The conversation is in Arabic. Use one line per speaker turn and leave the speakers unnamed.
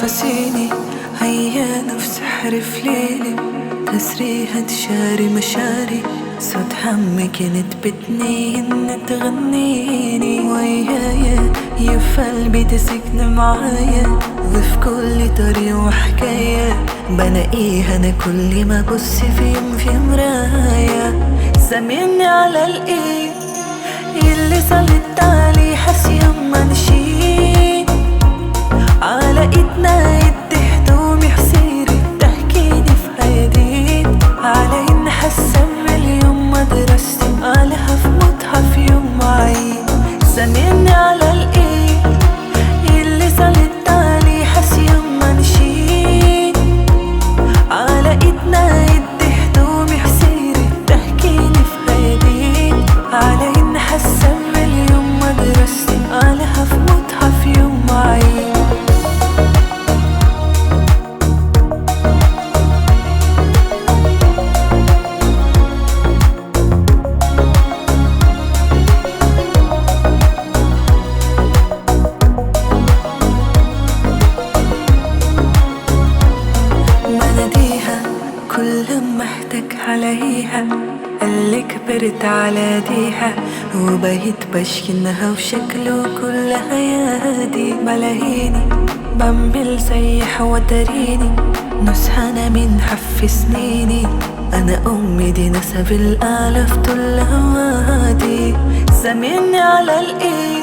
ناسيني، هيا نفس حرف ليلي تسريها تشاري مشاري، صوت همك تبتني إن تغنيني ويايا يف قلبي تسكن معايا، وفي كل طريق وحكاية بلاقيها أنا كل ما أبص في مراية. سامعني على الإيد اللي سلطت عليه حس يما نشيد، على إيدنا يد هدومي حسيري تحكيني في هيديد، على إن حاسة مليون مدرستي عليها في متحف يوم عيد. سامعني على الإيد اللي سلطت عليه حس يما نشيد، على إيدنا يد هدومي حسيري تحكيني في هيديد، على إن حاسة مليون مدرستي عليها في متحف يوم عيد. كل ما احتاج عليها اللي كبرت على ديها، وبقيت بشكنها وشكله كل حياتي بلاقيني بعمل زي حوتريني، نصحى انا من حف سنيني، انا امي دي نسب الاعلى في طول هوادي. سامعني على الايد